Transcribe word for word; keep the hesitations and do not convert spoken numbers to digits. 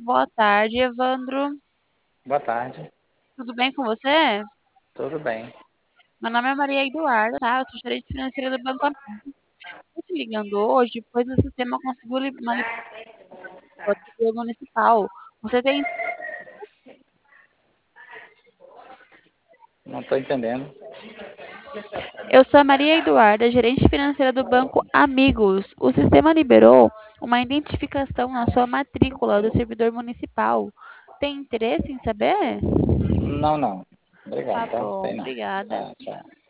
Boa tarde, Evandro. Boa tarde, Tudo bem com você? tudo bem? Meu nome é Maria Eduarda, tá? Eu sou gerente financeira do Banco Amigo. Estou te ligando hoje, pois o sistema conseguiu li- manipular o servidor municipal. Você tem... Não estou entendendo. Eu sou a Maria Eduarda, gerente financeira do Banco Amigos. O sistema liberou uma identificação na sua matrícula do servidor municipal. Tem interesse em saber? Não, não. Tá Obrigado, tá? bom, Tem não. obrigada. Tá, tchau.